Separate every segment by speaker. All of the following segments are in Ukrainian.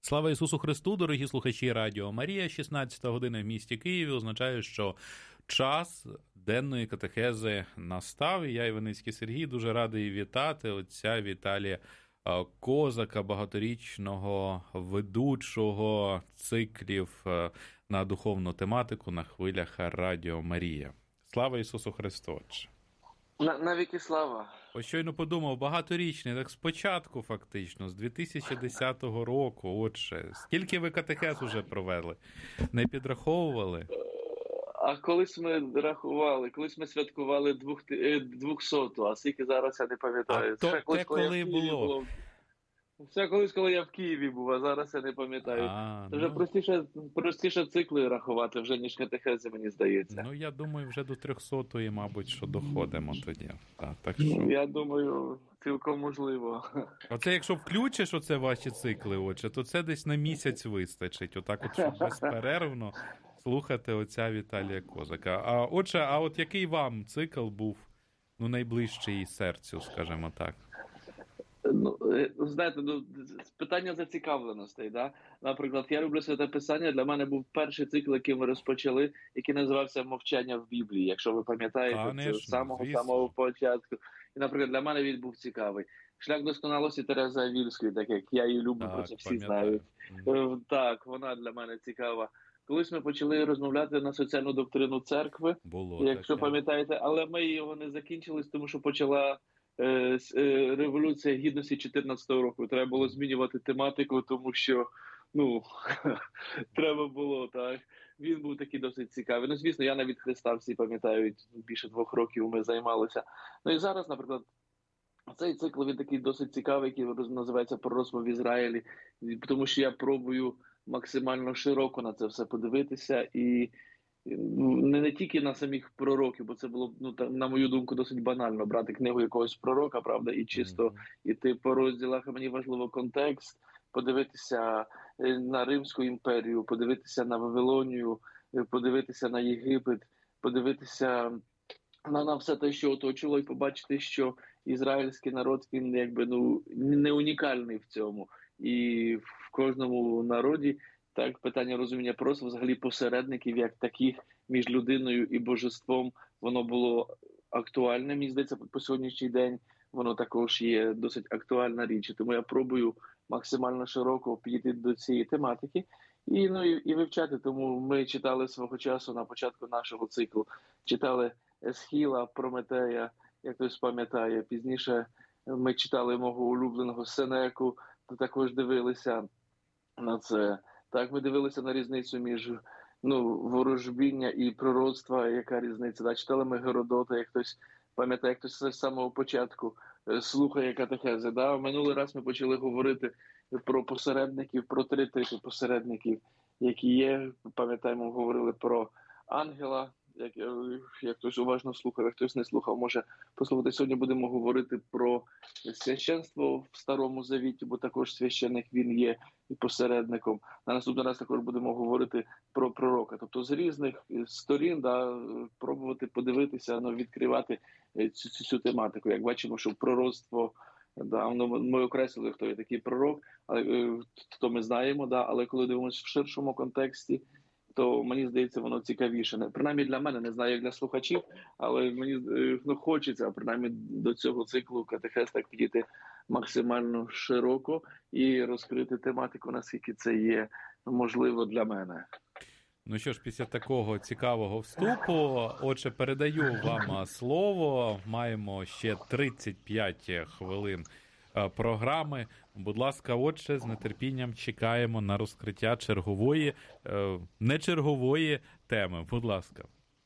Speaker 1: Слава Ісусу Христу, дорогі слухачі Радіо Марія. 16 година в місті Києві означає, що час денної катехези настав. І я, Іваницький Сергій, дуже радий вітати отця Віталія Козака, багаторічного ведучого циклів на духовну тематику на хвилях Радіо Марія. Слава Ісусу Христу!
Speaker 2: Навіки слава.
Speaker 1: Ось щойно подумав, багаторічний, так спочатку фактично, з 2010 року, отже. Скільки ви катехез уже провели? Не підраховували?
Speaker 2: А колись ми рахували, колись ми святкували 200-ту, а скільки зараз я не пам'ятаю.
Speaker 1: А те коли було?
Speaker 2: Все колись, коли я в Києві був, а зараз я не пам'ятаю. Вже простіше цикли рахувати, вже ніж катехези, мені здається.
Speaker 1: Ну, я думаю, вже до 300-ї, мабуть, що доходимо тоді. Так що...
Speaker 2: Я думаю, цілком можливо.
Speaker 1: Оце якщо включиш оце ваші цикли, отже, то це десь на місяць вистачить. Отак от, щоб безперервно слухати отця Віталія Козака. А от який вам цикл був, найближчий серцю, скажімо так?
Speaker 2: Знаєте, питання зацікавленостей, да? Наприклад, я люблю Святе Писання, для мене був перший цикл, який ми розпочали, який називався «Мовчання в Біблії», якщо ви пам'ятаєте, це з самого початку. І, наприклад, для мене він був цікавий. «Шлях досконалості» Терези Авільської, так як я її люблю, про це всі знають. Так, вона для мене цікава. Колись ми почали розмовляти на соціальну доктрину церкви, якщо пам'ятаєте, але ми його не закінчили, тому що почала Революція Гідності 14-го року. Треба було змінювати тематику, тому що, треба було, так. Він був такий досить цікавий. Звісно, я навіть Христа всі пам'ятають, більше 2 років ми займалися. І зараз, наприклад, цей цикл, він такий досить цікавий, який називається «Пророцтво в Ізраїлі», тому що я пробую максимально широко на це все подивитися і не тільки на самих пророків, бо це було, на мою думку, досить банально брати книгу якогось пророка, правда, і чисто йти по розділах. Мені важливо контекст, подивитися на Римську імперію, подивитися на Вавилонію, подивитися на Єгипет, подивитися на все те, що оточило, і побачити, що ізраїльський народ, він не унікальний в цьому. І в кожному народі так, питання розуміння просто взагалі посередників як таких між людиною і божеством, воно було актуальне, мені здається, по сьогоднішній день воно також є досить актуальна річ. Тому я пробую максимально широко підійти до цієї тематики і вивчати. Тому ми читали свого часу на початку нашого циклу, читали Есхіла, Прометея, як хтось пам'ятає. Пізніше ми читали мого улюбленого Сенеку, то також дивилися на це. Так, ми дивилися на різницю між ворожбіння і пророцтва, яка різниця. Да? Читали ми Геродота, як хтось пам'ятає, як хтось з самого початку слухає катехези. Да? Минулий раз ми почали говорити про посередників, про 3 типи посередників, які є. Пам'ятаємо, говорили про ангела, як хтось уважно слухав, як хтось не слухав, може послухати. Сьогодні будемо говорити про священство в Старому Завіті, бо також священник, він є і посередником. На наступний раз також будемо говорити про пророка. Тобто з різних сторін пробувати подивитися, відкривати цю тематику. Як бачимо, що пророцтво, ми окреслили, хто є такий пророк, то ми знаємо, але коли дивимося в ширшому контексті, то мені здається, воно цікавіше. Принаймні для мене, не знаю, як для слухачів, але мені хочеться, принаймні до цього циклу катехез так підійти максимально широко і розкрити тематику, наскільки це є можливо для мене.
Speaker 1: Ну що ж, після такого цікавого вступу, отже, передаю вам слово. Маємо ще 35 хвилин програми. Будь ласка, отже, з нетерпінням чекаємо на розкриття чергової, нечергової теми. Будь ласка.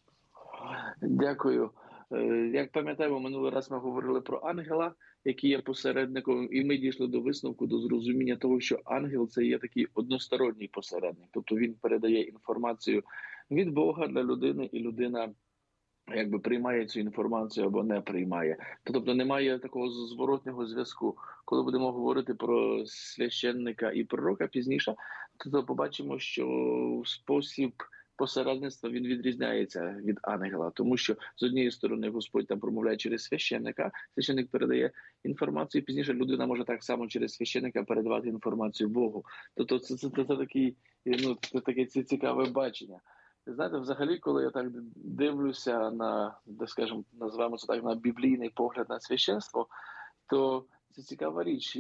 Speaker 2: Дякую. Як пам'ятаємо, минулий раз ми говорили про ангела, який є посередником, і ми дійшли до висновку, до зрозуміння того, що ангел – це є такий односторонній посередник. Тобто він передає інформацію від Бога для людини, і людина приймає цю інформацію або не приймає. Тобто немає такого зворотнього зв'язку. Коли будемо говорити про священника і пророка пізніше, то побачимо, що спосіб посередництва він відрізняється від ангела, тому що з однієї сторони Господь там промовляє через священника, священник передає інформацію, і пізніше людина може так само через священника передавати інформацію Богу. Тобто це такий, ну, це таке цікаве бачення. Знаєте, взагалі, коли я так дивлюся на, скажімо, називаємо це так, на біблійний погляд на священство, то це цікава річ.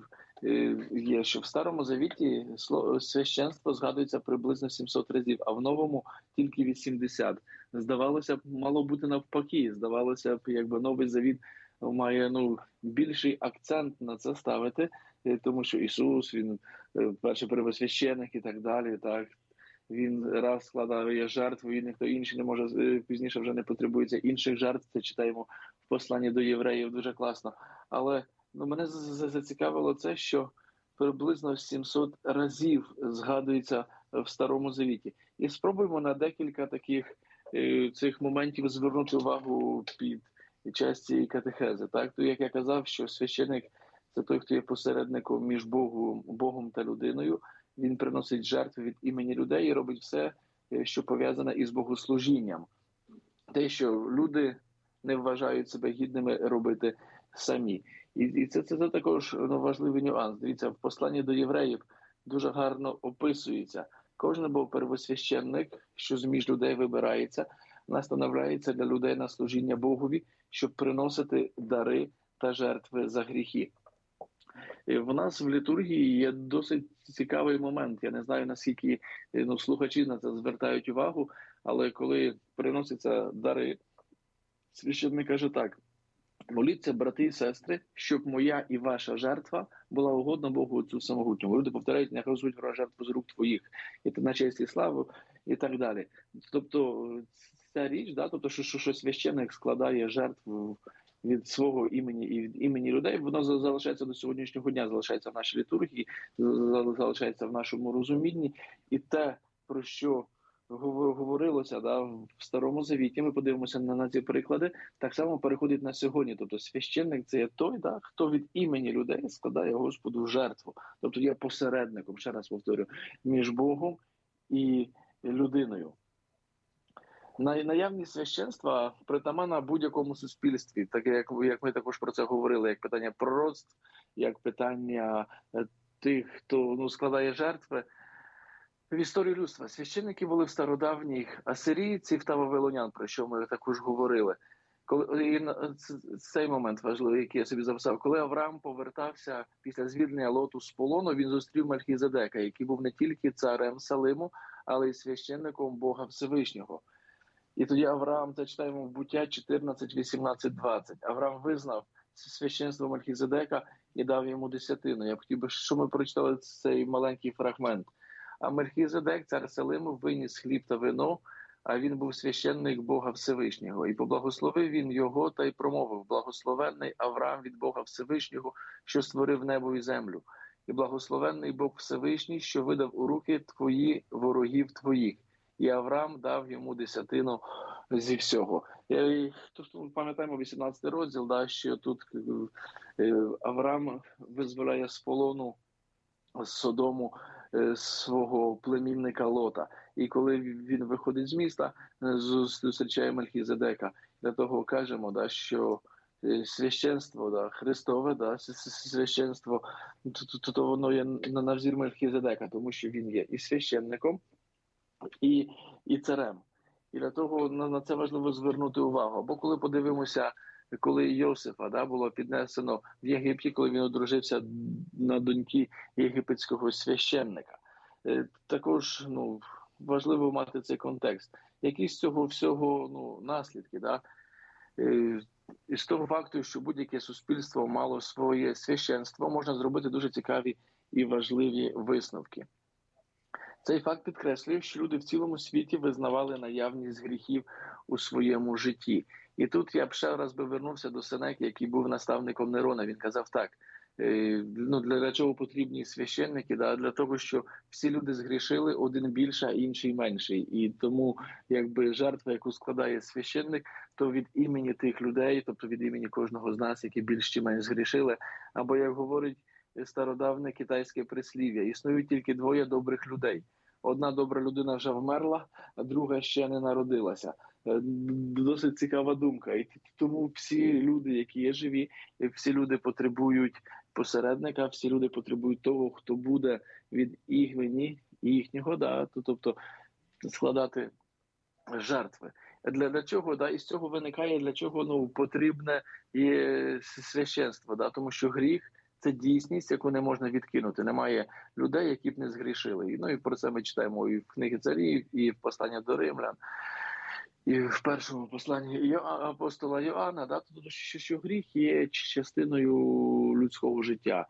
Speaker 2: Є, що в Старому Завіті священство згадується приблизно 700 разів, а в Новому тільки 80. Здавалося б, мало бути навпаки. Здавалося б, якби Новий Завіт має більший акцент на це ставити, тому що Ісус, Він перший первосвященик і так далі, так. Він раз складає жертву, і ніхто інший не може, пізніше вже не потребується інших жертв. Це читаємо в посланні до євреїв, дуже класно. Але мене зацікавило це, що приблизно 700 разів згадується в Старому Завіті. І спробуємо на декілька таких цих моментів звернути увагу під час цієї катехези. Так? То, як я казав, що священик – це той, хто є посередником між Богом та людиною. Він приносить жертви від імені людей і робить все, що пов'язане із богослужінням. Те, що люди не вважають себе гідними робити самі. І це також важливий нюанс. Дивіться, в посланні до євреїв дуже гарно описується. Кожен був первосвященник, що зміж людей вибирається, настановляється для людей на служіння Богові, щоб приносити дари та жертви за гріхи. В нас в літургії є досить цікавий момент. Я не знаю, наскільки слухачі на це звертають увагу, але коли приносяться дари, священник каже так: моліться, брати і сестри, щоб моя і ваша жертва була угодна Богу Отцю Всемогутньому. Люди повторяють: нехай Господь бере жертву з рук твоїх, і ти на честь і славу, і так далі. Тобто ця річ, тобто, що священник складає жертву від свого імені і від імені людей, воно залишається до сьогоднішнього дня, залишається в нашій літургії, залишається в нашому розумінні. І те, про що говорилося в Старому Завіті, ми подивимося на ці приклади, так само переходить на сьогодні. Тобто священник – це є той, хто від імені людей складає Господу жертву. Тобто є посередником, ще раз повторю, між Богом і людиною. Наявність священства притаманна будь-якому суспільстві, таке як ми також про це говорили, як питання пророцтв, як питання тих, хто складає жертви. В історії людства священники були в стародавніх асирійців та вавилонян, про що ми також говорили. Цей момент важливий, який я собі записав. Коли Авраам повертався після звільнення Лоту з полону, він зустрів Мельхізедека, який був не тільки царем Салиму, але й священником Бога Всевишнього. І тоді Авраам, це читаємо в Буття 14, 18, 20. Авраам визнав священство Мельхізедека і дав йому десятину. Я хотів би, щоб ми прочитали цей маленький фрагмент. А Мельхізедек, цар Салиму, виніс хліб та вино, а він був священник Бога Всевишнього. І поблагословив він його та й промовив: благословенний Авраам від Бога Всевишнього, що створив небо і землю. І благословенний Бог Всевишній, що видав у руки твої ворогів твоїх. І Авраам дав йому десятину зі всього. Пам'ятаємо 18 розділ, що тут Авраам визволяє з полону з Содому свого племінника Лота. І коли він виходить з міста, зустрічає Мельхізедека. Для того кажемо, що священство Христове, священство, то воно є на взір Мельхізедека, тому що він є і священником, і царем. І для того на це важливо звернути увагу. Або коли подивимося, коли Йосифа було піднесено в Єгипті, коли він одружився на доньки єгипетського священника. Також важливо мати цей контекст. Які з цього всього наслідки? І з того факту, що будь-яке суспільство мало своє священство, можна зробити дуже цікаві і важливі висновки. Цей факт підкреслює, що люди в цілому світі визнавали наявність гріхів у своєму житті. І тут я б ще раз вернувся до Сенеки, який був наставником Нерона. Він казав так: для чого потрібні священники? Для того, що всі люди згрішили, один більше, а інший менший. І тому, жертва, яку складає священник, то від імені тих людей, тобто від імені кожного з нас, які більш чи менш згрішили, або, як говорить стародавне китайське прислів'я, існують тільки двоє добрих людей: одна добра людина вже вмерла, а друга ще не народилася. Досить цікава думка. І тому всі люди, які є живі, всі люди потребують посередника, всі люди потребують того, хто буде від імені їхнього, да, тобто складати жертви. Для чого? Да? І з цього виникає, для чого потрібне є священство, да? Тому що гріх – це дійсність, яку не можна відкинути. Немає людей, які б не згрішили. І про це ми читаємо і в книгі Царів, і в посланні до Римлян, і в першому посланні апостола Йоанна, да? Тобто, що гріх є частиною людського життя.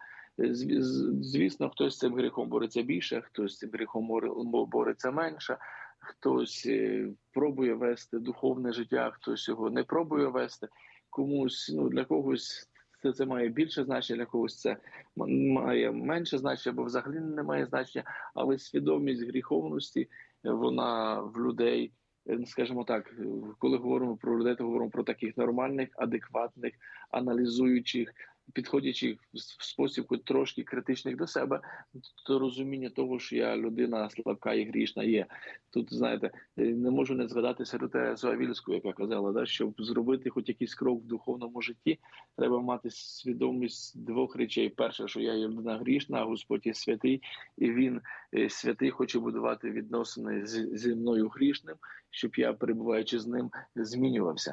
Speaker 2: Звісно, хтось з цим гріхом бореться більше, хтось з цим гріхом бореться менше, хтось пробує вести духовне життя, хтось його не пробує вести. Комусь, для когось це має більше значення, для когось це має менше значення, або взагалі не має значення, але свідомість гріховності, вона в людей, скажімо так, коли говоримо про людей, то говоримо про таких нормальних, адекватних, аналізуючих, підходячих в спосіб трошки критичних до себе, то розуміння того, що я людина слабка і грішна є. Тут, знаєте, не можу не згадати Сиротею Авільську, яка казала, да, щоб зробити хоч якийсь крок в духовному житті, треба мати свідомість двох речей. Перше, що я є людина грішна, а Господь є святий, і Він святий хоче будувати відносини зі мною грішним, щоб я, перебуваючи з ним, змінювався.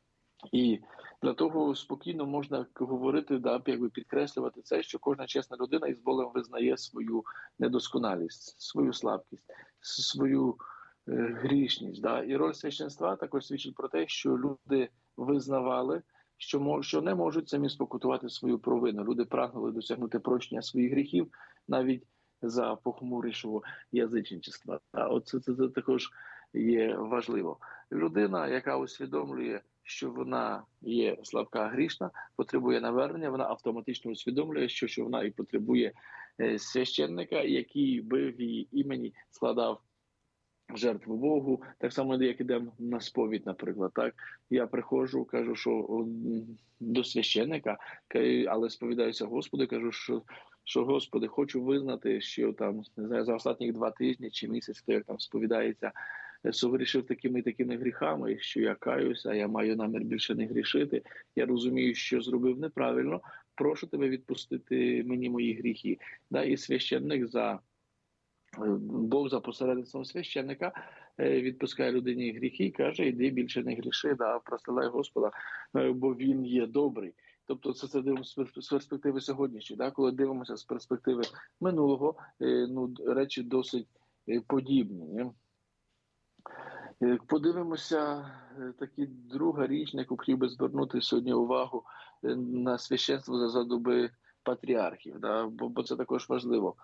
Speaker 2: І для того спокійно можна говорити, підкреслювати це, що кожна чесна людина із болем визнає свою недосконалість, свою слабкість, свою грішність. І роль священства також свідчить про те, що люди визнавали, що не можуть самі спокутувати свою провину. Люди прагнули досягнути прощення своїх гріхів навіть за похмурішого язичництва. Це також є важливо. Людина, яка усвідомлює, що вона є слабка, грішна, потребує навернення, вона автоматично усвідомлює, що вона і потребує священника, який би в її імені складав жертву Богу. Так само, як ідемо на сповідь, наприклад. Так? Я приходжу, кажу, що до священника, але сповідаюся Господу, кажу, що Господи, хочу визнати, що там, не знаю, за останні 2 тижні чи місяць, хто як там сповідається, согрішив такими гріхами, що я каюся, я маю намір більше не грішити. Я розумію, що зробив неправильно. Прошу тебе відпустити мені мої гріхи. І священник Бог за посередництвом священника відпускає людині гріхи і каже, іди більше не гріши, прославляй Господа, бо Він є добрий. Тобто це дивимося з перспективи сьогоднішньої. Коли дивимося з перспективи минулого, речі досить подібні. Подивимося, такі друга річ, на яку хотів би звернути сьогодні увагу, на священство за доби патріархів, бо це також важливо.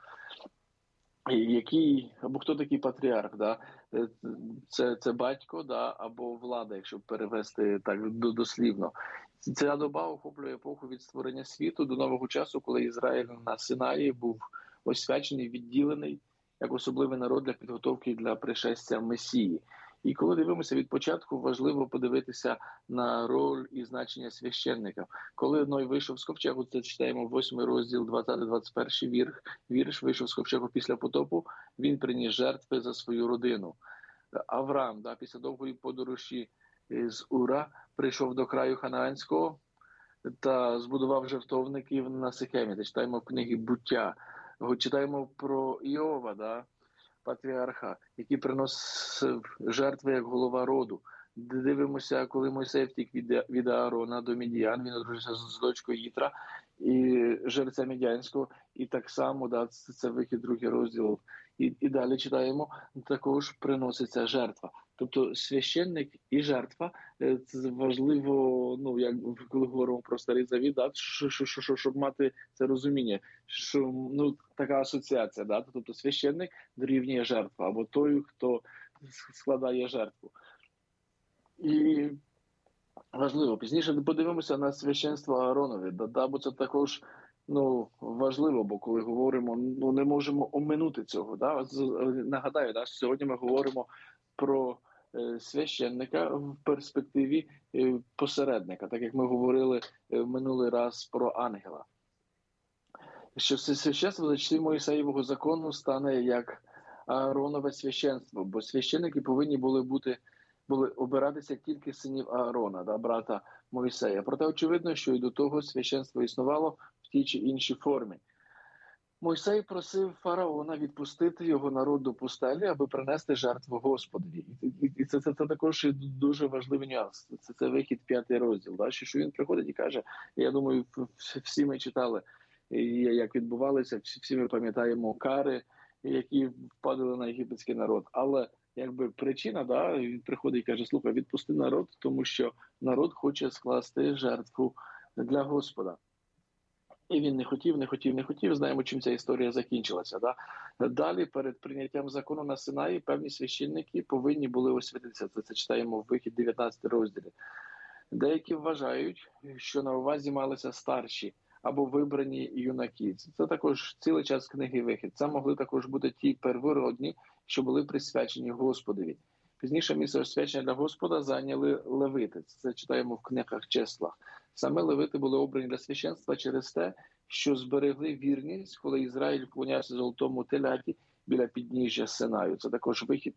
Speaker 2: Або хто такий патріарх? Це батько, або влада, якщо перевести так дослівно. Ця доба охоплює епоху від створення світу до нового часу, коли Ізраїль на Синаї був освячений, відділений як особливий народ для підготовки для пришестя Месії. І коли дивимося від початку, важливо подивитися на роль і значення священника. Коли Ной вийшов з ковчегу, це читаємо 8 розділ, 20-21 вірш, вийшов з ковчегу після потопу, він приніс жертви за свою родину. Авраам, після довгої подорожі з Ура, прийшов до краю Ханаанського та збудував жертовників на Сихемі. Це читаємо в книгі «Буття». Читаємо про Іова, патріарха, який приносив жертви як голова роду. Дивимося, коли Мойсей втік від Аарона до Мідіян, він одружився з дочкою Їтра і жерця Мідіянського, і так само, це вихід 2 розділ. І далі читаємо, також приноситься жертва. Тобто священник і жертва – це важливо, як коли говоримо про Старий Завіт, щоб мати це розуміння, що така асоціація, тобто священник дорівнює жертва, або той, хто складає жертву. І важливо, пізніше подивимося на священство Ааронові, бо це також важливо, бо коли говоримо, не можемо оминути цього. Нагадаю, сьогодні ми говоримо про священника в перспективі посередника, так як ми говорили минулий раз про ангела. Що священство за часів Мойсеєвого закону стане як Ааронове священство, бо священники повинні були обиратися тільки синів Аарона, да, брата Мойсея. Проте очевидно, що і до того священство існувало в тій чи іншій формі. Мойсей просив фараона відпустити його народ до пустелі, аби принести жертву Господові. І це також дуже важливий нюанс. Це вихід 5-й розділ. Да? Що він приходить і каже, я думаю, всі ми читали, як відбувалися, всі ми пам'ятаємо кари, які впадали на єгипетський народ. Але якби причина, да, він приходить і каже, слухай, відпусти народ, тому що народ хоче скласти жертву для Господа. І він не хотів. Знаємо, чим ця історія закінчилася. Да? Далі, перед прийняттям закону на Синаї, певні священники повинні були освятитися. Це читаємо в Вихід 19 розділі. Деякі вважають, що на увазі малися старші або вибрані юнаки. Це також цілий час книги Вихід. Це могли також бути ті первородні, що були присвячені Господові. Пізніше місце освячення для Господа зайняли левити. Це читаємо в книгах Числах. Саме левити були обрані для священства через те, що зберегли вірність, коли Ізраїль вклонявся золотому теляті біля підніжжя Синаю. Це також Вихід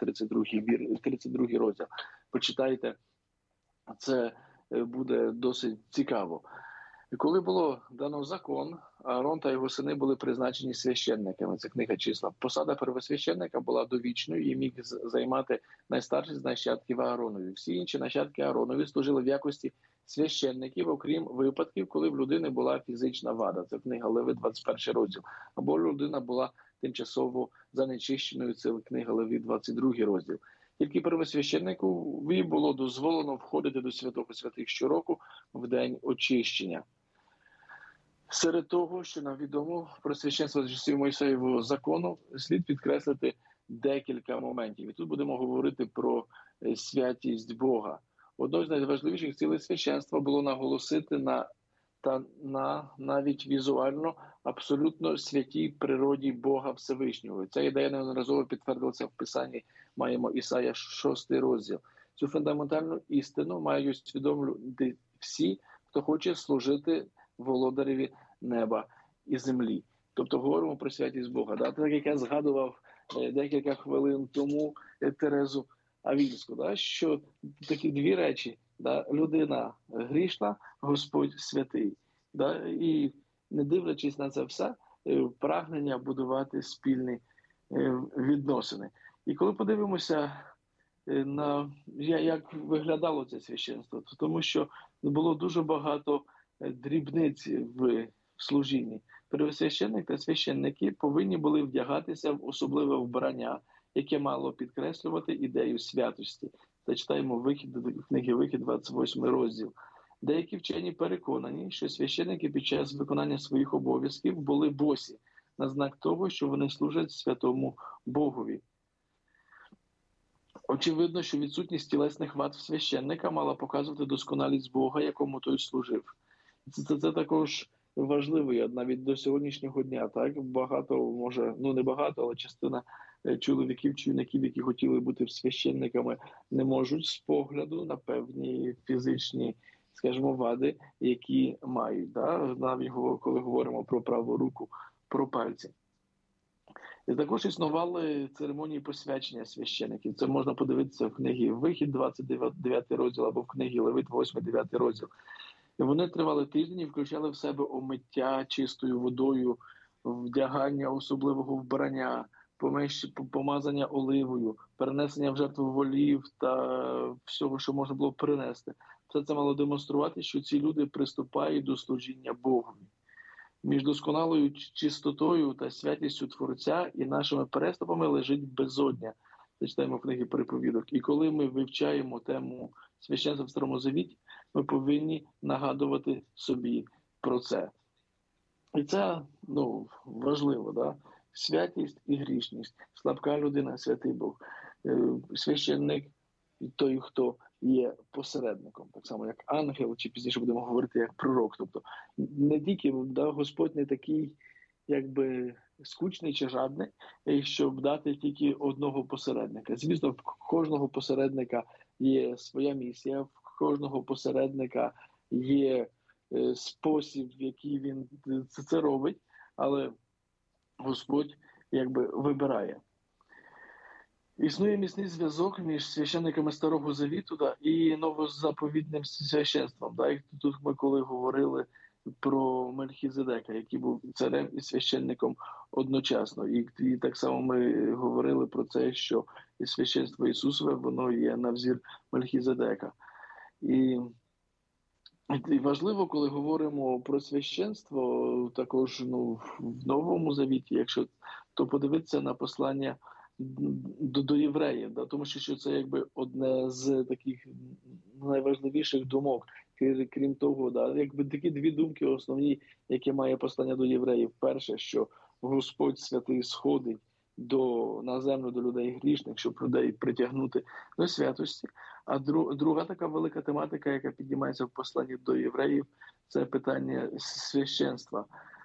Speaker 2: 32 розділ. Почитайте, це буде досить цікаво. І коли було дано закон, Аарон та його сини були призначені священниками. Це книга Числа. Посада первосвященника була довічною і міг займати найстарший з нащадків Ааронові. Всі інші нащадки Ааронові служили в якості священників, окрім випадків, коли в людини була фізична вада. Це книга Левит, 21 розділ. Або людина була тимчасово занечищеною. Це книга Левит, 22 розділ. Тільки первосвященникові було дозволено входити до святого святих щороку в день очищення. Серед того, що нам відомо про священство з часів Мойсеєвого закону, слід підкреслити декілька моментів. І тут будемо говорити про святість Бога. Одною з найважливіших цілей священства було наголосити на навіть візуально абсолютно святій природі Бога Всевишнього. Ця ідея неодноразово підтвердилася в Писанні, маємо Ісая 6 розділ. Цю фундаментальну істину мають усвідомлювати всі, хто хоче служити володареві неба і землі. Тобто говоримо про святість Бога. Да? Так як я згадував декілька хвилин тому Терезу Авільську, да? Що такі дві речі. Да? Людина грішна, Господь святий. Да? І не дивлячись на це все, прагнення будувати спільні відносини. І коли подивимося на як виглядало це священство, то тому що було дуже багато дрібниць в служінні. Первосвященник та священники повинні були вдягатися в особливе вбрання, яке мало підкреслювати ідею святості. Це читаємо книги Вихід, 28 розділ. Деякі вчені переконані, що священники під час виконання своїх обов'язків були босі, на знак того, що вони служать святому Богові. Очевидно, що відсутність тілесних вад священника мала показувати досконалість Бога, якому той служив. Це також важливо, навіть до сьогоднішнього дня. Так? Багато, може, не багато, але частина чоловіків чи юнаків, які хотіли бути священниками, не можуть з погляду на певні фізичні, скажімо, вади, які мають. Да? Навіть коли говоримо про праву руку, про пальці. І також існували церемонії посвячення священиків. Це можна подивитися в книгі Вихід, 29 розділ, або в книгі Левит, 8-9 розділ. І вони тривали тиждень і включали в себе омиття чистою водою, вдягання особливого вбрання, помазання оливою, перенесення в жертву волів та всього, що можна було принести. Все це мало демонструвати, що ці люди приступають до служіння Богові. Між досконалою чистотою та святістю Творця і нашими переступами лежить безодня. Це читаємо в книгі Приповідок. І коли ми вивчаємо тему священства в Старому Завіті, ми повинні нагадувати собі про це. І це важливо. Да? Святість і грішність. Слабка людина, святий Бог. Священник – той, хто є посередником. Так само, як ангел, чи пізніше будемо говорити, як пророк. Тобто не тільки Господь не такий, якби скучний чи жадний, щоб дати тільки одного посередника. Звісно, в кожного посередника є своя місія, в кожного посередника є спосіб, в який він це робить, але Господь якби вибирає. Існує міцний зв'язок між священниками Старого Завіту і новозаповідним священством. І тут ми коли говорили про Мельхізедека, який був царем і священником одночасно. І так само ми говорили про це, що священство Ісусове, воно є на взір Мельхізедека. І важливо, коли говоримо про священство, також в Новому Завіті, якщо то подивитися на послання до євреїв, тому що це якби одне з таких найважливіших думок. Крім того, якби такі дві думки основні, які має послання до євреїв. Перше, що Господь святий сходить на землю до людей грішних, щоб людей притягнути до святості. А друга така велика тематика, яка піднімається в посланні до євреїв, це питання священства.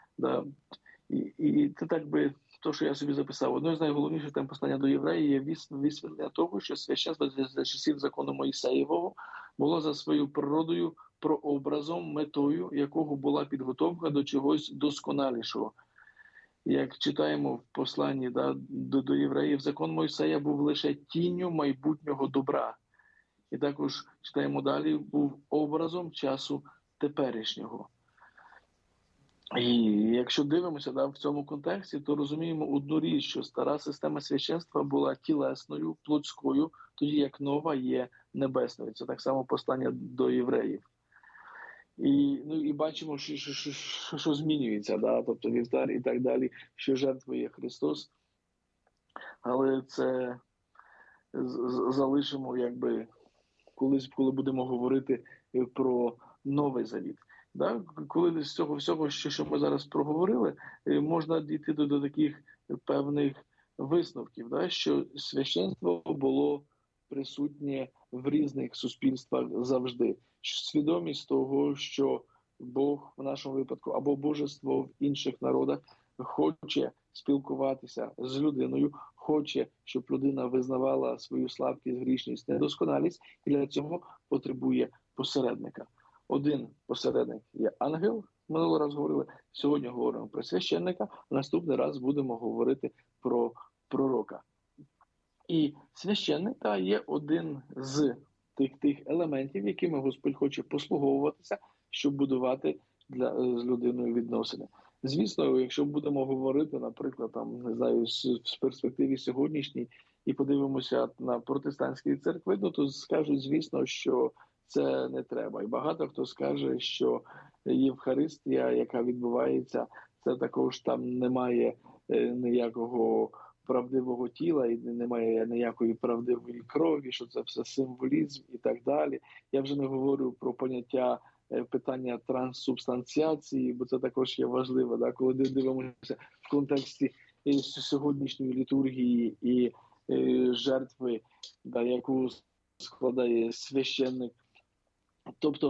Speaker 2: І це так би, то, що я собі записав, одне з найголовніших тем послання до євреїв є висвітлення того, що священство за часів закону Мойсеєвого було за своєю природою, прообразом, метою, якого була підготовка до чогось досконалішого. Як читаємо в посланні до євреїв, закон Мойсея був лише тінню майбутнього добра. І також читаємо далі, був образом часу теперішнього. І якщо дивимося в цьому контексті, то розуміємо одну річ, що стара система священства була тілесною, плотською, тоді як нова є небесною. Це так само послання до євреїв. І бачимо, що змінюється, тобто вівтар і так далі, що жертвує Христос. Але це залишимо, якби, коли будемо говорити про Новий Завіт. Коли з цього всього, що ми зараз проговорили, можна дійти до таких певних висновків, що священство було присутнє в різних суспільствах завжди. Свідомість того, що Бог в нашому випадку або божество в інших народах хоче спілкуватися з людиною, хоче, щоб людина визнавала свою слабкість, грішність, недосконалість, і для цього потребує посередника. Один посередник є ангел, минулий раз говорили, сьогодні говоримо про священника, наступний раз будемо говорити про пророка. І священник є один з тих елементів, якими Господь хоче послуговуватися, щоб будувати з людиною відносини. Звісно, якщо будемо говорити, наприклад, з перспективи сьогоднішній і подивимося на протестантські церкви, то скажуть, звісно, що це не треба. І багато хто скаже, що Євхаристія, яка відбувається, це також там немає ніякого правдивого тіла і немає ніякої правдивої крові, що це все символізм і так далі. Я вже не говорю про питання транссубстанціації, бо це також є важливо, коли дивимося в контексті сьогоднішньої літургії і жертви, яку складає священник. Тобто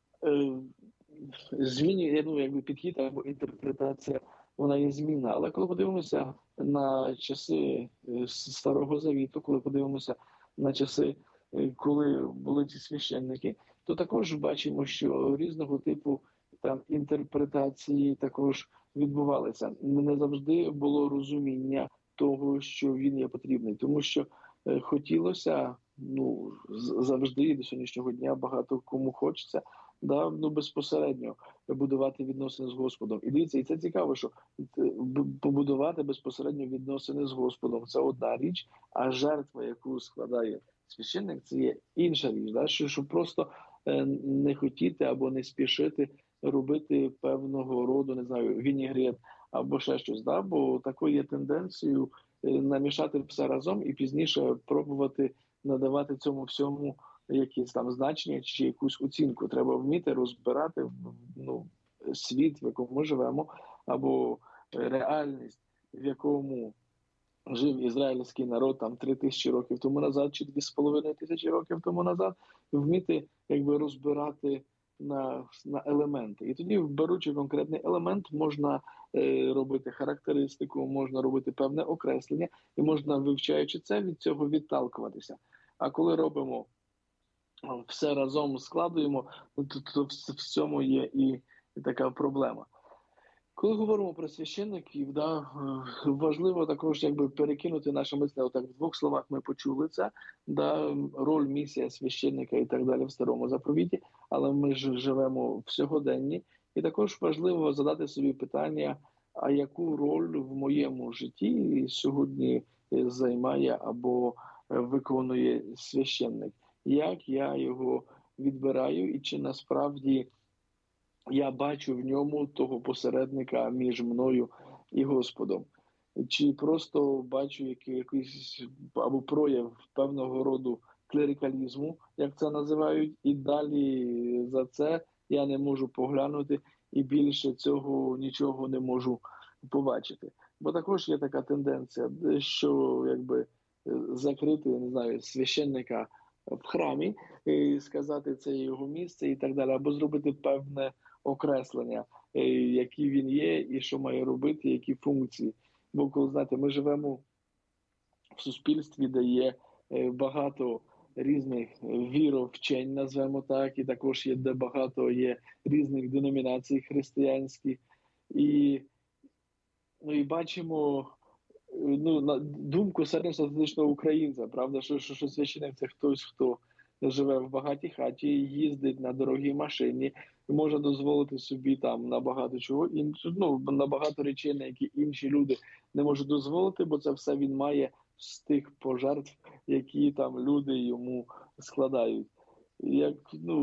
Speaker 2: змінює підхід або інтерпретація, вона є змінна. Але коли подивимося на часи Старого Завіту, коли подивимося на часи, коли були ці священники, то також бачимо, що різного типу інтерпретації також відбувалися. Не завжди було розуміння того, що він є потрібний, тому що хотілося, завжди і до сьогоднішнього дня багато кому хочеться, безпосередньо будувати відносини з Господом. І дивіться, і це цікаво, що побудувати безпосередньо відносини з Господом – це одна річ, а жертва, яку складає священник, це є інша річ. Що просто не хотіти або не спішити робити певного роду, не знаю, вінігрет або ще щось, бо такою є тенденцією намішати все разом і пізніше пробувати надавати цьому всьому якісь там значення чи якусь оцінку. Треба вміти розбирати світ, в якому ми живемо, або реальність, в якому жив ізраїльський народ 3000 років тому назад, чи 2500 років тому назад, вміти розбирати на елементи. І тоді, беручи конкретний елемент, можна робити характеристику, можна робити певне окреслення, і можна, вивчаючи це, від цього відталкуватися. А коли робимо все разом, складуємо, то в цьому є і така проблема. Коли говоримо про священників, важливо також якби перекинути наше мислення, отак в двох словах ми почули це, роль, місія священника і так далі в Старому заповіті, але ми ж живемо в сьогоденні, і також важливо задати собі питання, а яку роль в моєму житті сьогодні займає або виконує священник, як я його відбираю і чи насправді я бачу в ньому того посередника між мною і Господом. Чи просто бачу якийсь або прояв певного роду клерикалізму, як це називають, і далі за це я не можу поглянути і більше цього нічого не можу побачити. Бо також є така тенденція, що якби закрити, не знаю, священника в храмі, і сказати це його місце і так далі, або зробити певне окреслення, який він є і що має робити, які функції. Бо, коли знаєте, ми живемо в суспільстві, де є багато різних віровчень, назвемо так, і також є де багато є різних деномінацій християнських. І, і бачимо на думку середньостатистичного українця, правда, що священик – це хтось, хто живе в багатій хаті, їздить на дорогій машині, може дозволити собі там набагато чого іншого, набагато речей, на які інші люди не можуть дозволити, бо це все він має з тих пожертв, які там люди йому складають. Як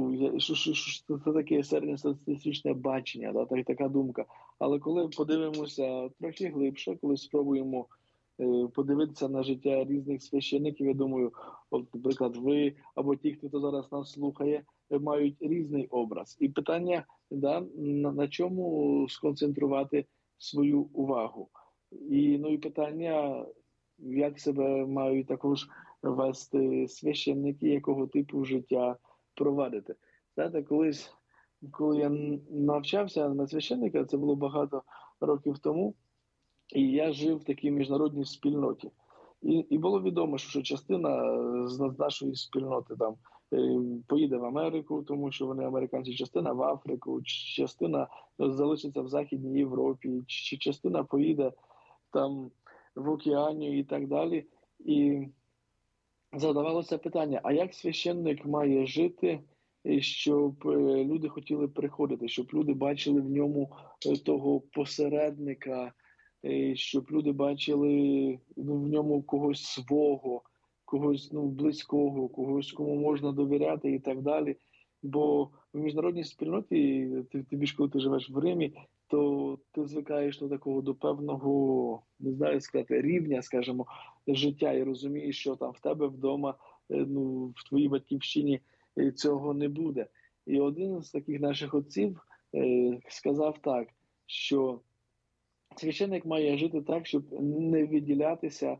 Speaker 2: що це таке середньостатистичне бачення, така думка. Але коли подивимося трохи глибше, коли спробуємо подивитися на життя різних священників, я думаю, от, наприклад, ви або ті, хто зараз нас слухає, мають різний образ. І питання, на чому сконцентрувати свою увагу. І питання, як себе мають також вести священники, якого типу життя провадити. Знаєте, колись, коли я навчався на священника, це було багато років тому, і я жив в такій міжнародній спільноті. І було відомо, що частина з нашої спільноти там поїде в Америку, тому що вони американці, частина в Африку, частина залишиться в Західній Європі, чи частина поїде там в Океанію і так далі. І задавалося питання, а як священник має жити, щоб люди хотіли приходити, щоб люди бачили в ньому того посередника, щоб люди бачили в ньому когось свого, когось близького, когось, кому можна довіряти і так далі. Бо в міжнародній спільноті, тобі ж коли ти живеш в Римі, то ти звикаєш до певного, не знаю сказати, рівня, скажімо, життя і розумієш, що там в тебе вдома, в твоїй батьківщині цього не буде. І один з таких наших отців сказав так, що священник має жити так, щоб не виділятися,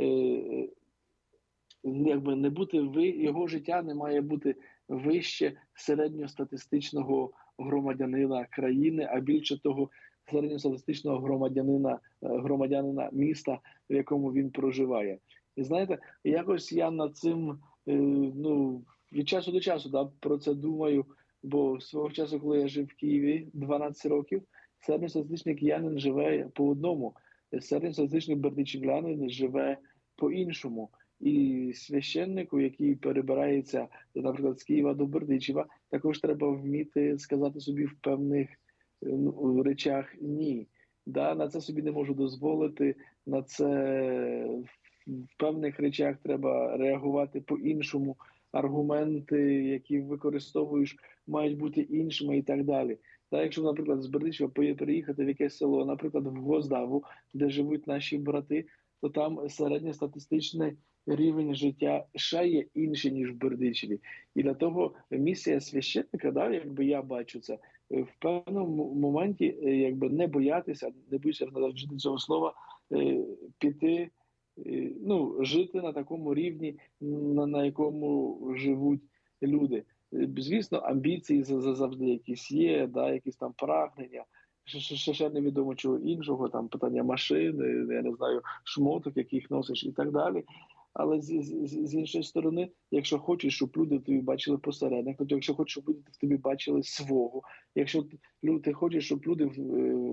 Speaker 2: якби не бути його життя не має бути вище середньостатистичного громадянина країни, а більше того середньостатистичного громадянина міста, в якому він проживає. І знаєте, якось я над цим від часу до часу про це думаю, бо свого часу, коли я жив в Києві 12 років, середньостатистичний киянин живе по одному, середньостатистичний бердичівлянин живе по-іншому. І священнику, який перебирається, наприклад, з Києва до Бердичева, також треба вміти сказати собі в певних речах «ні». На це собі не можу дозволити, на це в певних речах треба реагувати по-іншому, аргументи, які використовуєш, мають бути іншими і так далі. Якщо, наприклад, з Бердичева переїхати в якесь село, наприклад, в Гвоздаву, де живуть наші брати, то там середньостатистичний рівень життя ще є інший, ніж в Бердичеві. І для того місія священника, якби я бачу це, в певному моменті якби не боятися, не боюся вжити цього слова, піти, жити на такому рівні, на якому живуть люди. Звісно, амбіції завжди якісь є, якісь там прагнення, ще невідомо чого іншого, там питання машини, я не знаю, шмоток, яких носиш і так далі. Але з іншої сторони, якщо хочеш, щоб люди в тобі бачили посередника, тобто якщо хочеш, щоб люди в тобі бачили свого, якщо ти хочеш, щоб люди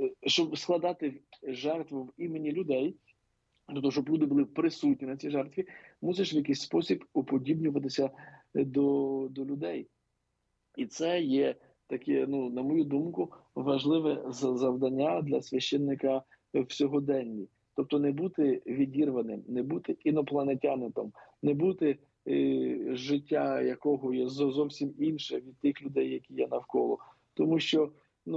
Speaker 2: щоб складати жертву в імені людей, тобто, щоб люди були присутні на цій жертві, мусиш в якийсь спосіб уподібнюватися до людей. І це є таке, на мою думку, важливе завдання для священника в сьогоденні. Тобто не бути відірваним, не бути інопланетянином, не бути життя, якого є зовсім інше від тих людей, які є навколо. Тому що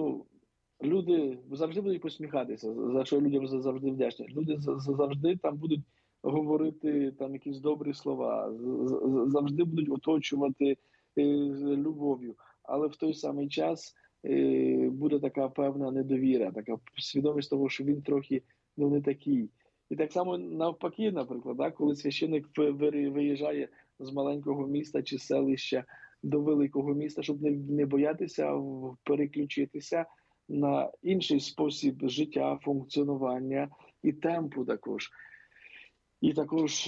Speaker 2: люди завжди будуть посміхатися, за що людям завжди вдячні. Люди завжди там будуть говорити там якісь добрі слова, завжди будуть оточувати любов'ю. Але в той самий час буде така певна недовіра, така свідомість того, що він трохи не такий. І так само навпаки, наприклад, коли священник виїжджає з маленького міста чи селища до великого міста, щоб не боятися переключитися на інший спосіб життя, функціонування і темпу також. І також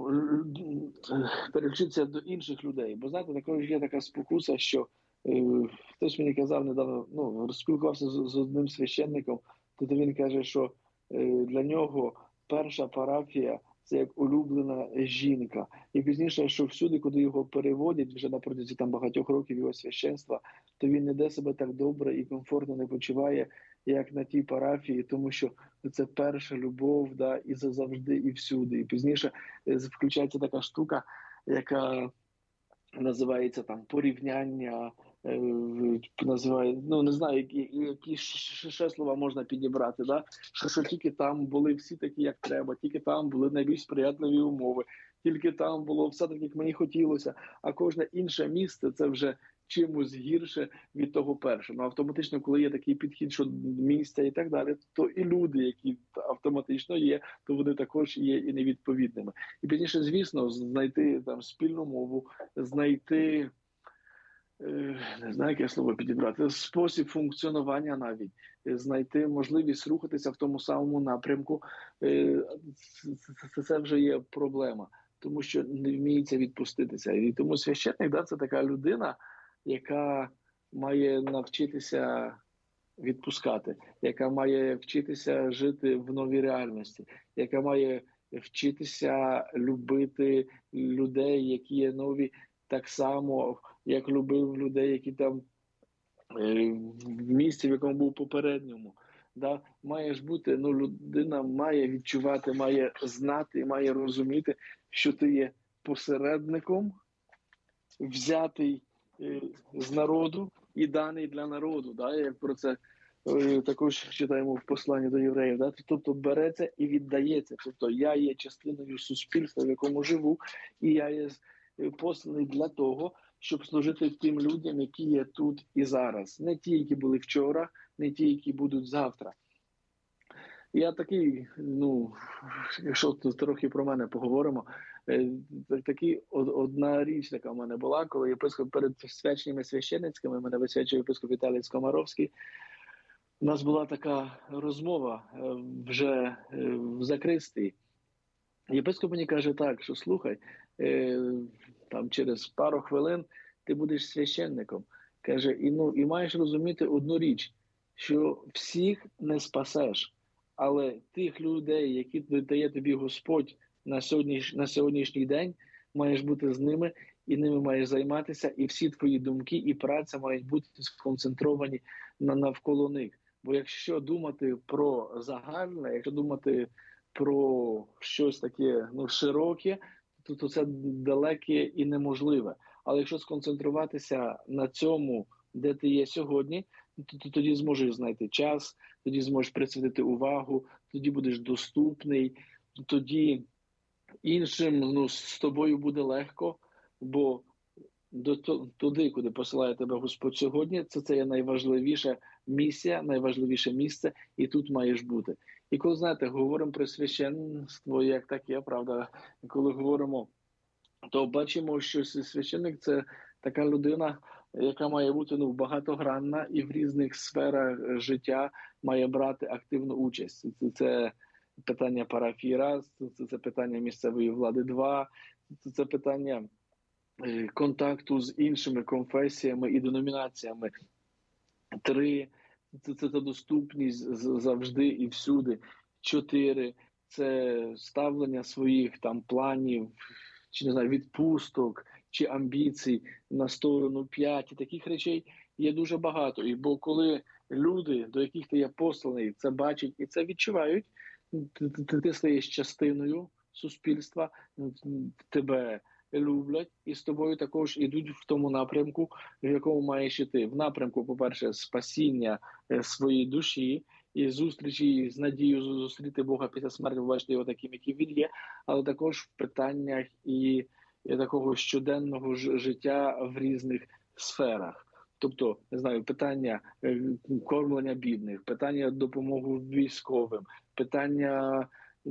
Speaker 2: переключитися до інших людей. Бо, знаєте, також є така спокуса, що хтось мені казав недавно, розпілкувався з одним священником, то він каже, що для нього перша парафія – це як улюблена жінка. І пізніше, що всюди, куди його переводять, вже на протязі багатьох років його священства, то він ніде себе так добре і комфортно не почуває, як на тій парафії, тому що це перша любов, і завжди, і всюди. І пізніше включається така штука, яка називається порівняння, називає, не знаю, які ще слова можна підібрати, що тільки там були всі такі, як треба, тільки там були найбільш сприятливі умови, тільки там було все так, як мені хотілося, а кожне інше місце – це вже чимось гірше від того першого. Автоматично, коли є такий підхід, що місця і так далі, то і люди, які автоматично є, то вони також є і невідповідними. І пізніше, звісно, знайти спільну мову, знайти, не знаю, яке слово підібрати, спосіб функціонування навіть, знайти можливість рухатися в тому самому напрямку, це вже є проблема, тому що не вміється відпуститися. І тому священник, це така людина, яка має навчитися відпускати, яка має вчитися жити в новій реальності, яка має вчитися любити людей, які є нові, так само, як любив людей, які там в місці, в якому був попередньому. Має ж бути, людина має відчувати, має знати, має розуміти, що ти є посередником, взятий з народу і даний для народу. Як про це також читаємо в посланні до євреїв. Тобто береться і віддається. Тобто я є частиною суспільства, в якому живу, і я є посланий для того, щоб служити тим людям, які є тут і зараз. Не ті, які були вчора, не ті, які будуть завтра. Я такий, якщо трохи про мене поговоримо, одна річ така в мене була, коли єпископ перед свяченнями священницькими, мене висвячує єпископ Віталій Скомаровський, у нас була така розмова вже в закристії. Єпископ мені каже так, що слухай, там через пару хвилин ти будеш священником. Каже, і маєш розуміти одну річ, що всіх не спасеш, але тих людей, які дає тобі Господь на сьогоднішній день, маєш бути з ними, і ними маєш займатися, і всі твої думки і праця мають бути сконцентровані навколо них. Бо якщо думати про загальне, якщо думати про щось таке широке, то це далеке і неможливе. Але якщо сконцентруватися на цьому, де ти є сьогодні, то тоді зможеш знайти час, тоді зможеш присвятити увагу, тоді будеш доступний, тоді іншим з тобою буде легко, бо туди, куди посилає тебе Господь сьогодні, це є найважливіша місія, найважливіше місце, і тут маєш бути. І коли, знаєте, говоримо про священство, як таке, правда, коли говоримо, то бачимо, що священник – це така людина, яка має бути багатогранна і в різних сферах життя має брати активну участь. Це питання парафії раз, це питання місцевої влади два, це питання контакту з іншими конфесіями і деномінаціями три, це доступність завжди і всюди. 4 – це ставлення своїх там планів, чи не знаю, відпусток, чи амбіцій на сторону. 5 і таких речей є дуже багато. І бо коли люди, до яких ти є посланий, це бачать і це відчувають, ти стаєш частиною суспільства, тебе люблять і з тобою також ідуть в тому напрямку, в якому маєш іти. В напрямку, по-перше, спасіння своєї душі і зустрічі з надією зустріти Бога після смерті, побачити його таким, яким він є, але також в питаннях і такого щоденного життя в різних сферах. Тобто, не знаю, питання кормлення бідних, питання допомоги військовим, питання,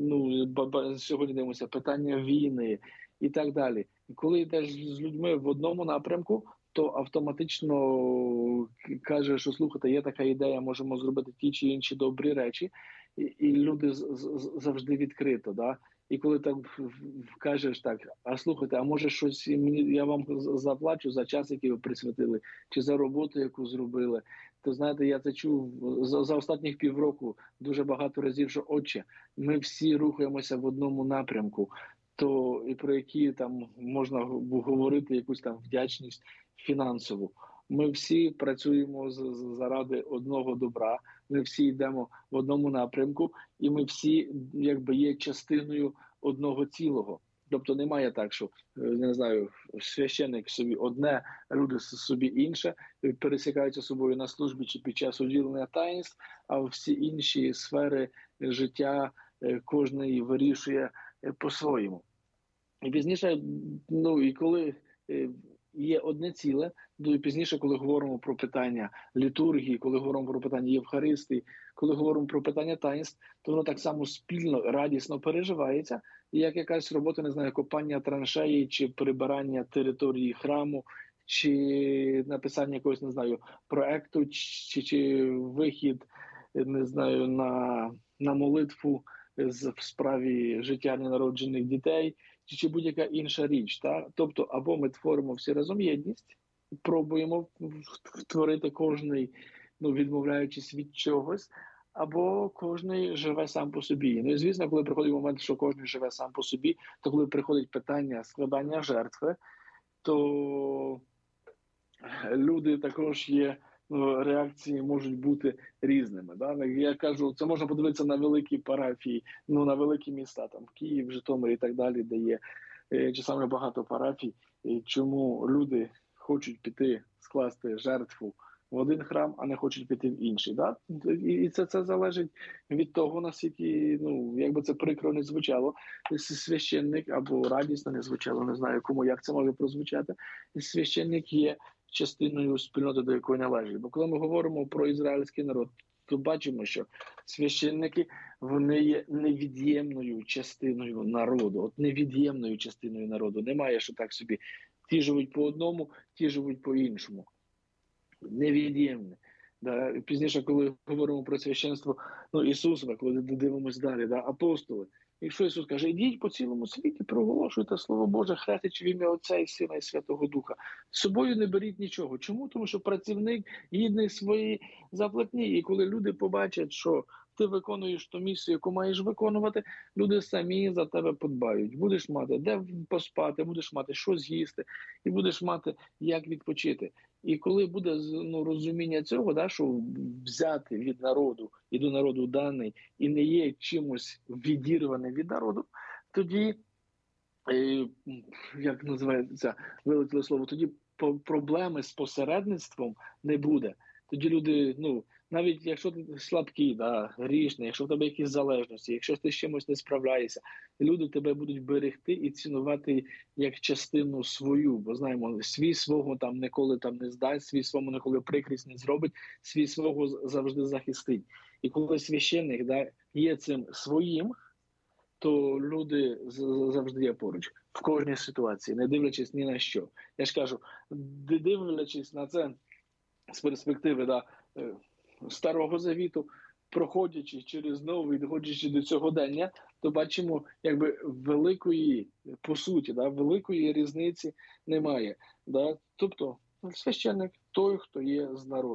Speaker 2: сьогодні дивимося, питання війни і так далі. І коли йдеш з людьми в одному напрямку, то автоматично каже, що слухайте, є така ідея, можемо зробити ті чи інші добрі речі, і люди завжди відкрито, да? І коли там кажеш так, а слухайте, а може щось я вам заплачу за час, який ви присвятили, чи за роботу, яку зробили, то знаєте, я це чув за останніх півроку дуже багато разів, що отче, ми всі рухаємося в одному напрямку, то і про які там можна говорити якусь там вдячність фінансову. Ми всі працюємо заради одного добра, ми всі йдемо в одному напрямку, і ми всі якби є частиною одного цілого. Тобто немає так, що, не знаю, священник собі одне, люди собі інше, пересікаються собою на службі чи під час уділення таїнств, а всі інші сфери життя кожний вирішує по-своєму. І пізніше, і коли є одне ціле, і пізніше, коли говоримо про питання літургії, коли говоримо про питання Євхаристії, коли говоримо про питання таїнств, то воно так само спільно, радісно переживається, як якась робота, не знаю, копання траншеї, чи прибирання території храму, чи написання якогось, не знаю, проекту, чи вихід, не знаю, на молитву в справі життя ненароджених дітей, чи будь-яка інша річ. Так? Тобто, або ми творимо всі разом єдність, пробуємо втворити кожний, відмовляючись від чогось, або кожний живе сам по собі. І, звісно, коли приходить момент, що кожен живе сам по собі, то коли приходить питання складання жертви, то люди також є, реакції можуть бути різними. Да? Я кажу, це можна подивитися на великі парафії, на великі міста, там Київ, Житомир і так далі, де є часами багато парафій. Чому люди хочуть піти скласти жертву в один храм, а не хочуть піти в інший. Да? І це залежить від того, наскільки, як би це прикро не звучало, священник, або радісно не звучало, не знаю кому, як це може прозвучати, священник є частиною спільноти, до якої належить. Бо коли ми говоримо про ізраїльський народ, то бачимо, що священники, вони є невід'ємною частиною народу. От невід'ємною частиною народу. Немає, що так собі ті живуть по одному, ті живуть по іншому. Невід'ємне. Да? Пізніше, коли говоримо про священство Ісуса, коли дивимося далі, апостоли. Якщо Ісус каже, ідіть по цілому світі, проголошуйте Слово Боже, хрестячи в ім'я Отця і Сина і Святого Духа. З собою не беріть нічого. Чому? Тому що працівник гідний своїй заплатні. І коли люди побачать, що ти виконуєш ту місію, яку маєш виконувати, люди самі за тебе подбають. Будеш мати де поспати, будеш мати що з'їсти, і будеш мати як відпочити. І коли буде розуміння цього, що взяти від народу і до народу даний, і не є чимось відірване від народу, тоді, як називається, вилетіло слово, тоді проблеми з посередництвом не буде. Тоді люди, навіть якщо ти слабкий, грішний, якщо в тебе якісь залежності, якщо ти з чимось не справляєшся, люди тебе будуть берегти і цінувати як частину свою, бо знаємо, свій свого там ніколи не здасть, свій свому ніколи прикрість не зробить, свій свого завжди захистить. І коли священник є цим своїм, то люди завжди є поруч, в кожній ситуації, не дивлячись ні на що. Я ж кажу, дивлячись на це з перспективи Старого Завіту, проходячи через новий, доходячи до сьогодення, то бачимо, великої, по суті, великої різниці немає. Тобто священник той, хто є з народом.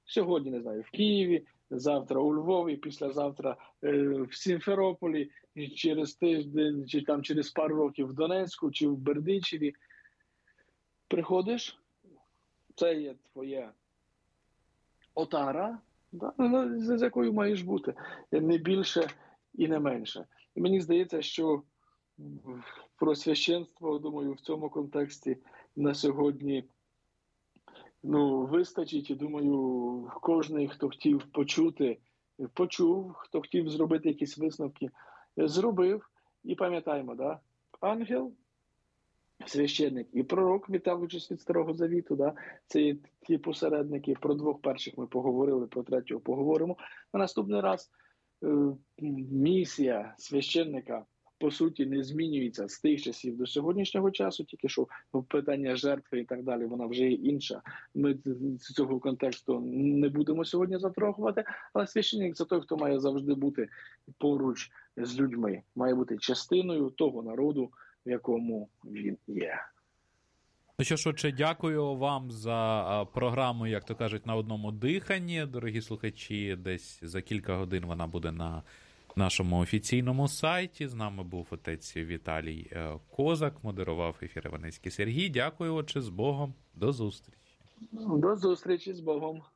Speaker 2: Сьогодні, не знаю, в Києві, завтра у Львові, післязавтра в Сімферополі, через тиждень, чи там через пару років в Донецьку, чи в Бердичеві. Приходиш, це є твоя отара, да? з якою маєш бути, не більше і не менше. І мені здається, що про священство, думаю, в цьому контексті на сьогодні вистачить. І думаю, кожен, хто хотів почути, почув, хто хотів зробити якісь висновки, зробив. І пам'ятаємо, да? Ангел, священник і пророк, відтягуючись від Старого Завіту, да? Це є ті посередники. Про двох перших ми поговорили, про третього поговоримо. На наступний раз місія священника, по суті, не змінюється з тих часів до сьогоднішнього часу, тільки що питання жертви і так далі, вона вже є інша. Ми з цього контексту не будемо сьогодні затрагувати, але священник – це той, хто має завжди бути поруч з людьми, має бути частиною того народу, в якому він є.
Speaker 1: Ну що ж, отже, дякую вам за програму, як то кажуть, на одному диханні. Дорогі слухачі, десь за кілька годин вона буде на нашому офіційному сайті. З нами був отець Віталій Козак, модерував ефір Іваницький Сергій. Дякую, отче, з Богом. До зустрічі.
Speaker 2: До зустрічі, з Богом.